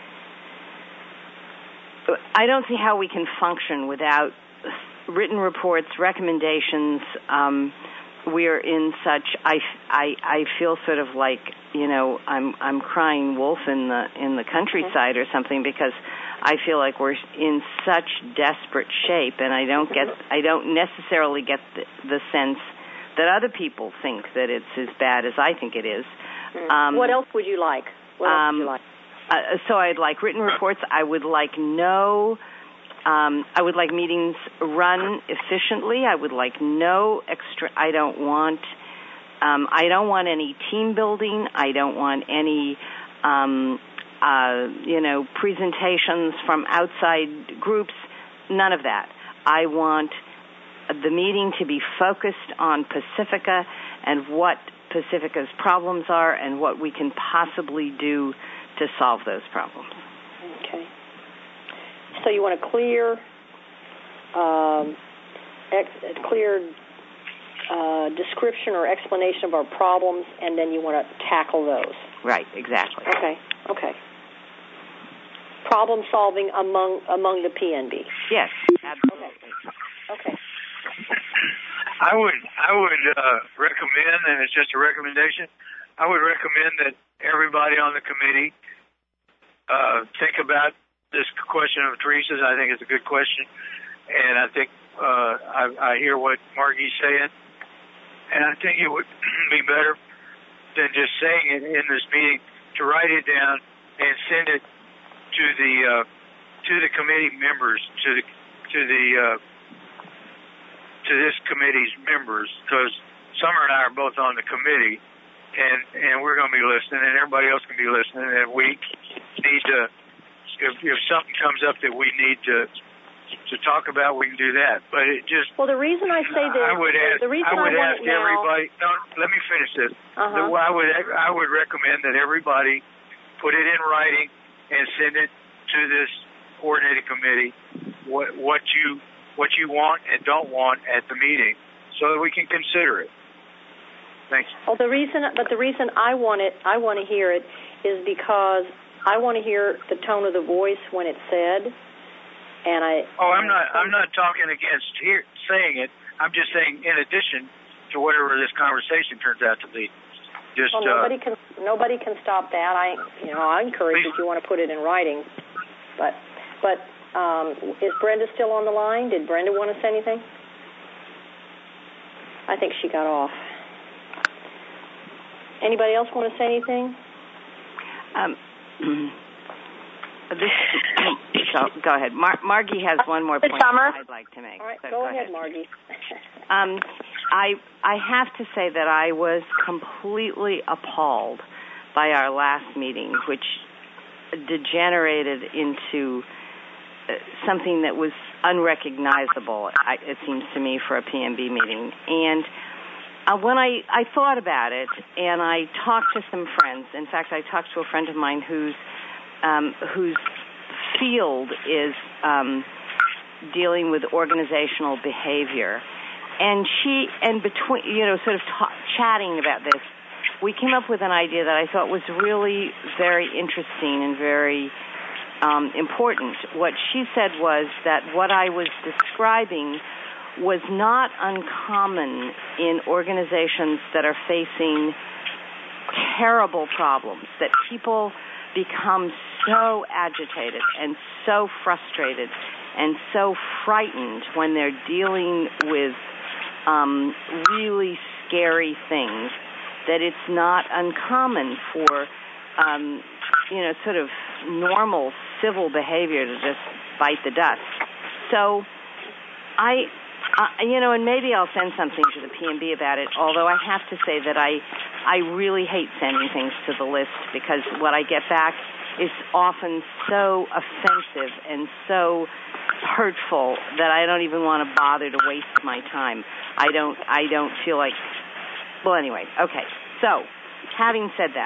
I don't see how we can function without written reports, recommendations. Um, we're in such, I, I, I feel sort of like, you know, I'm, I'm crying wolf in the, in the countryside or something, because I feel like we're in such desperate shape, and I don't get, I don't necessarily get the, the sense that other people think that it's as bad as I think it is. Um, what else would you like? What else um, would you like? Uh, so I'd like written reports. I would like no, um, I would like meetings run efficiently. I would like no extra, I don't want, um, I don't want any team building. I don't want any, um, uh, you know, presentations from outside groups. None of that. I want the meeting to be focused on Pacifica and what Pacifica's problems are and what we can possibly do to solve those problems. Okay. So you want a clear, um, ex- a clear uh, description or explanation of our problems, and then you want to tackle those. Right. Exactly. Okay. Okay. Problem solving among among the P N B. Yes. Absolutely. Okay. Okay. I would I would uh, recommend, and it's just a recommendation, I would recommend that everybody on the committee uh, think about this question of Teresa's. I think it's a good question, and I think uh, I, I hear what Margie's saying, and I think it would be better than just saying it in this meeting to write it down and send it to the uh, to the committee members, to the to the uh, to this committee's members, because Summer and I are both on the committee, and, and we're going to be listening, and everybody else can be listening, and we need to, if, if something comes up that we need to to talk about, we can do that. But it just... Well, the reason I say this... I would ask, the reason I would I ask want it everybody... now, no, let me finish this. Uh-huh. The, I, would, I would recommend that everybody put it in writing and send it to this coordinating committee, what, what you... what you want and don't want at the meeting, so that we can consider it. Thanks. Well, the reason, but the reason I want it, I want to hear it, is because I want to hear the tone of the voice when it's said, and I. Oh, I'm not. I'm not talking against here saying it. I'm just saying, in addition to whatever this conversation turns out to be. Just. Well, nobody uh, can. Nobody can stop that. I, you know, I encourage please. If you want to put it in writing, but, but. Um, is Brenda still on the line? Did Brenda want to say anything? I think she got off. Anybody else want to say anything? Um, this, so, go ahead. Mar- Margie has one more point I'd like to make. All right, so go, go ahead, ahead, Margie. um, I I have to say that I was completely appalled by our last meeting, which degenerated into something that was unrecognizable, it seems to me, for a P M B meeting. And uh, when I, I thought about it, and I talked to some friends, in fact, I talked to a friend of mine whose um, whose field is um, dealing with organizational behavior, and she, and between, you know, sort of ta- chatting about this, we came up with an idea that I thought was really very interesting and very Um, important. What she said was that what I was describing was not uncommon in organizations that are facing terrible problems, that people become so agitated and so frustrated and so frightened when they're dealing with um, really scary things that it's not uncommon for um, you know, sort of normal civil behavior to just bite the dust. So I, I, you know, and maybe I'll send something to the P M B about it, although I have to say that I, I really hate sending things to the list, because what I get back is often so offensive and so hurtful that I don't even want to bother to waste my time. I don't, I don't feel like, well, anyway, okay. So, having said that,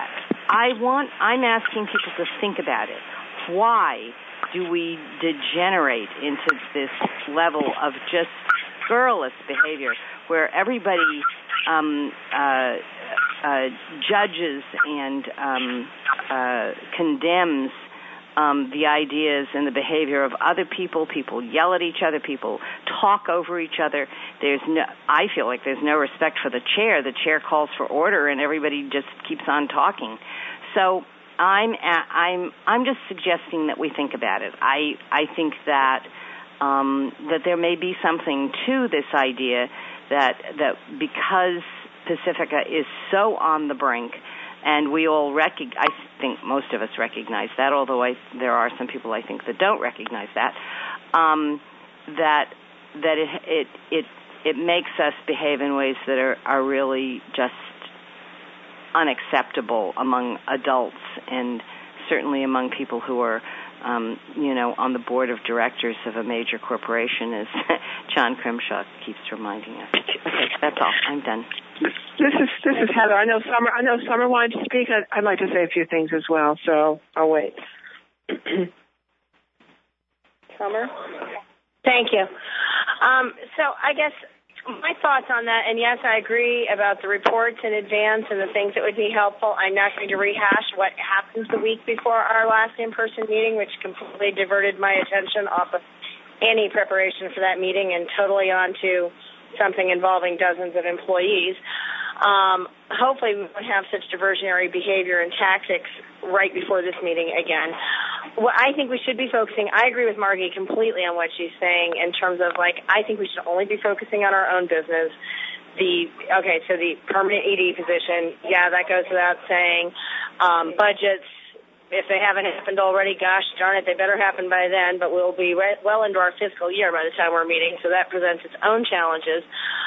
I want, I'm asking people to think about it. Why do we degenerate into this level of just scurrilous behavior where everybody um, uh, uh, judges and um, uh, condemns Um, the ideas and the behavior of other people? People yell at each other. People talk over each other. There's no, I feel like there's no respect for the chair. The chair calls for order, and everybody just keeps on talking. So I'm at, I'm I'm just suggesting that we think about it. I I think that um, that there may be something to this idea that that because Pacifica is so on the brink. And we all recognize, I think most of us recognize that, although I, there are some people I think that don't recognize that, um, that that it, it it it makes us behave in ways that are, are really just unacceptable among adults and certainly among people who are, um, you know, on the board of directors of a major corporation, as John Crimshaw keeps reminding us. Okay, that's all. I'm done. This is this is Heather. I know Summer. I know Summer wanted to speak. I'd, I'd like to say a few things as well. So I'll wait. Summer. Thank you. Um, so I guess my thoughts on that, and yes, I agree about the reports in advance and the things that would be helpful. I'm not going to rehash what happened the week before our last in-person meeting, which completely diverted my attention off of any preparation for that meeting and totally onto something involving dozens of employees. Um, hopefully we won't have such diversionary behavior and tactics right before this meeting again. What I think we should be focusing, I agree with Margie completely on what she's saying in terms of, like, I think we should only be focusing on our own business. The, okay, so the permanent E D position, yeah, that goes without saying. Um, budgets, if they haven't happened already, gosh darn it, they better happen by then, but we'll be right, well into our fiscal year by the time we're meeting, so that presents its own challenges.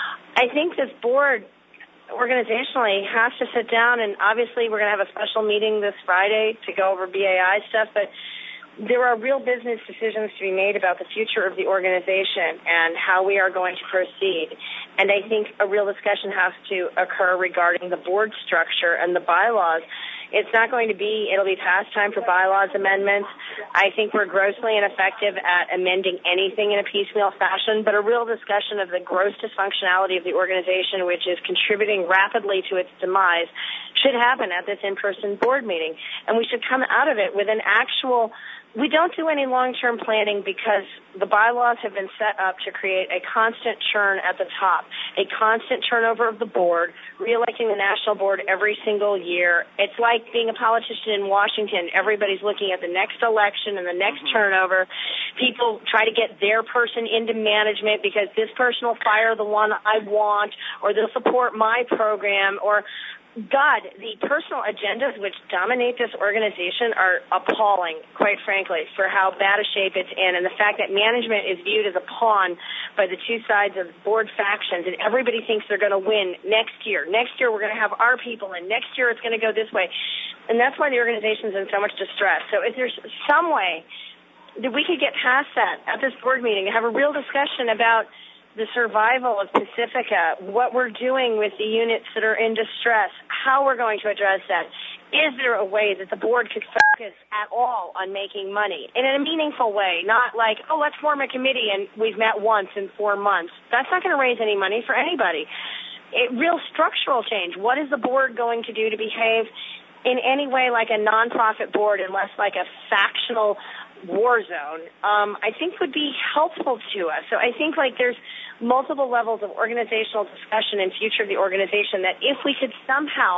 I think this board organizationally has to sit down, and obviously we're going to have a special meeting this Friday to go over B A I stuff, but there are real business decisions to be made about the future of the organization and how we are going to proceed. And I think a real discussion has to occur regarding the board structure and the bylaws. It's not going to be, it'll be past time for bylaws amendments. I think we're grossly ineffective at amending anything in a piecemeal fashion, but a real discussion of the gross dysfunctionality of the organization, which is contributing rapidly to its demise, should happen at this in-person board meeting. And we should come out of it with an actual, we don't do any long-term planning because the bylaws have been set up to create a constant churn at the top, a constant turnover of the board, reelecting the national board every single year. It's like being a politician in Washington. Everybody's looking at the next election and the next mm-hmm. turnover. People try to get their person into management because this person will fire the one I want, or they'll support my program, or God, the personal agendas which dominate this organization are appalling, quite frankly, for how bad a shape it's in. And the fact that management is viewed as a pawn by the two sides of board factions, and everybody thinks they're going to win next year. Next year we're going to have our people, and next year it's going to go this way. And that's why the organization's in so much distress. So if there's some way that we could get past that at this board meeting and have a real discussion about the survival of Pacifica, what we're doing with the units that are in distress, how we're going to address that. Is there a way that the board could focus at all on making money in a meaningful way, not like, oh, let's form a committee and we've met once in four months. That's not going to raise any money for anybody. It, real structural change. What is the board going to do to behave in any way like a nonprofit board and less like a factional war zone, um, I think would be helpful to us. So I think like there's multiple levels of organizational discussion in future of the organization that if we could somehow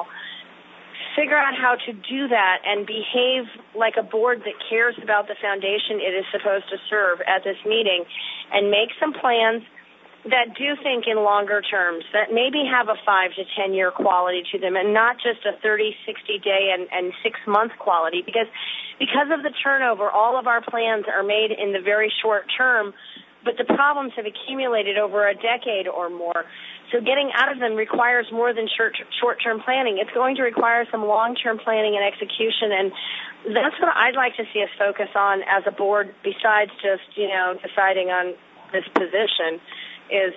figure out how to do that and behave like a board that cares about the foundation it is supposed to serve at this meeting and make some plans that do think in longer terms, that maybe have a five to ten year quality to them and not just a thirty, sixty day and, and six month quality, because because of the turnover, all of our plans are made in the very short term, but the problems have accumulated over a decade or more. So getting out of them requires more than short, short-term planning. It's going to require some long-term planning and execution, and that's what I'd like to see us focus on as a board, besides just, you know, deciding on this position, is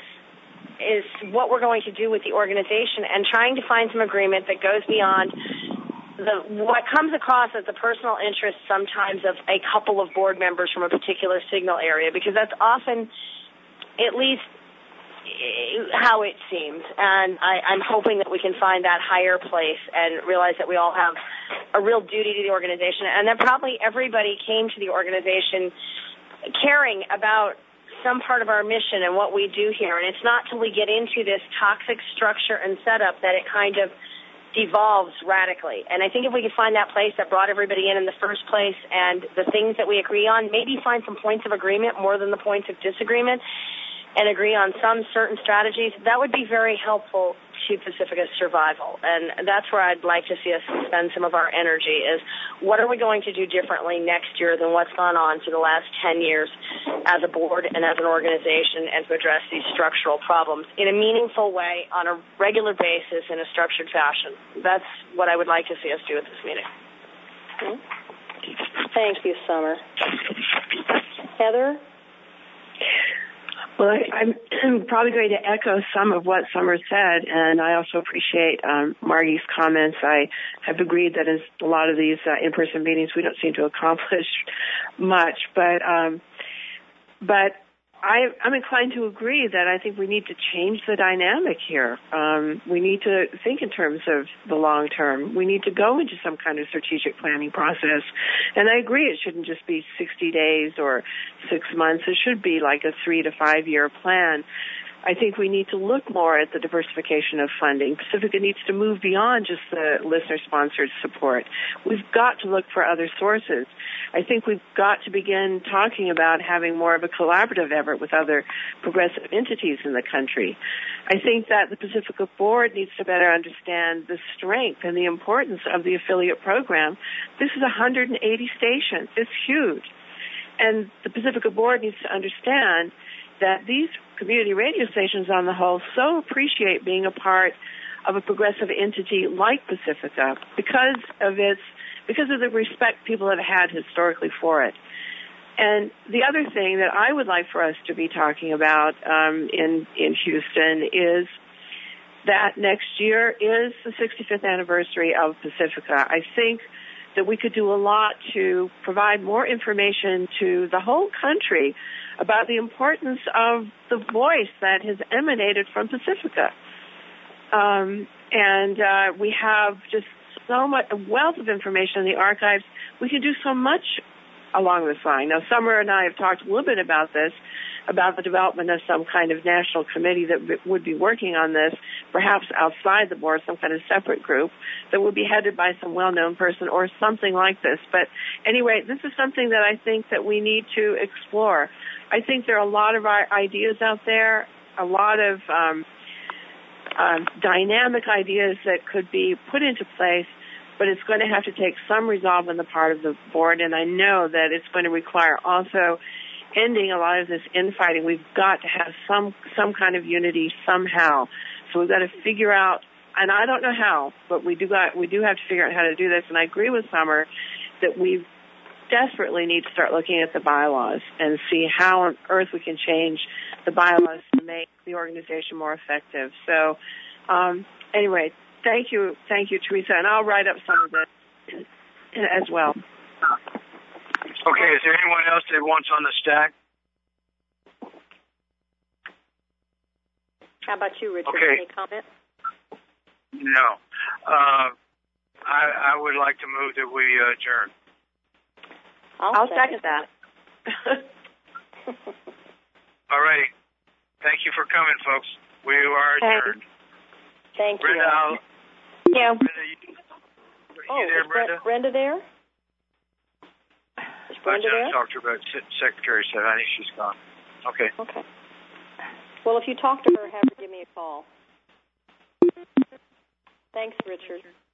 is what we're going to do with the organization and trying to find some agreement that goes beyond the what comes across as the personal interest sometimes of a couple of board members from a particular signal area, because that's often, at least, how it seems. And I, I'm hoping that we can find that higher place and realize that we all have a real duty to the organization, and that probably everybody came to the organization caring about some part of our mission and what we do here. And it's not till we get into this toxic structure and setup that it kind of devolves radically. And I think if we could find that place that brought everybody in in the first place, and the things that we agree on, maybe find some points of agreement more than the points of disagreement, and agree on some certain strategies, that would be very helpful to Pacifica's survival. And that's where I'd like to see us spend some of our energy, is what are we going to do differently next year than what's gone on for the last ten years as a board and as an organization, and to address these structural problems in a meaningful way on a regular basis in a structured fashion. That's what I would like to see us do at this meeting. Okay. Thank you, Summer. Heather? Well, I, I'm probably going to echo some of what Summer said, and I also appreciate um, Margie's comments. I have agreed that in a lot of these uh, in-person meetings we don't seem to accomplish much, but um, but I, I'm inclined to agree that I think we need to change the dynamic here. Um, we need to think in terms of the long term. We need to go into some kind of strategic planning process. And I agree it shouldn't just be sixty days or six months. It should be like a three to five year plan. I think we need to look more at the diversification of funding. Pacifica needs to move beyond just the listener-sponsored support. We've got to look for other sources. I think we've got to begin talking about having more of a collaborative effort with other progressive entities in the country. I think that the Pacifica Board needs to better understand the strength and the importance of the affiliate program. This is one hundred eighty stations. It's huge. And the Pacifica Board needs to understand that these community radio stations on the whole so appreciate being a part of a progressive entity like Pacifica because of its because of the respect people have had historically for it. And the other thing that I would like for us to be talking about um, in in Houston is that next year is the sixty-fifth anniversary of Pacifica. I think that we could do a lot to provide more information to the whole country about the importance of the voice that has emanated from Pacifica. Um, and uh, we have just so much, a wealth of information in the archives. We can do so much along this line. Now, Summer and I have talked a little bit about this, about the development of some kind of national committee that would be working on this, perhaps outside the board, some kind of separate group that would be headed by some well-known person or something like this. But anyway, this is something that I think that we need to explore. I think there are a lot of ideas out there, a lot of um, um, dynamic ideas that could be put into place, but it's going to have to take some resolve on the part of the board, and I know that it's going to require also ending a lot of this infighting. We've got to have some some kind of unity somehow. So we've got to figure out, and I don't know how, but we do got we do have to figure out how to do this. And I agree with Summer that we desperately need to start looking at the bylaws and see how on earth we can change the bylaws to make the organization more effective. So um, anyway, thank you, thank you, Teresa, and I'll write up some of this as well. Okay, is there anyone else that wants on the stack? How about you, Richard? Okay. Any comment? No. Uh, I, I would like to move that we uh, adjourn. I'll, I'll second that. All righty. Thank you for coming, folks. We are adjourned. Thank Brenda, you. I'll, Yeah. Brenda, you, Oh, you there, is Brenda? Brenda there? Is Brenda I there? just talked to her, but Secretary said I think she's gone. Okay. Okay. Well, if you talk to her, have her give me a call. Thanks, Richard.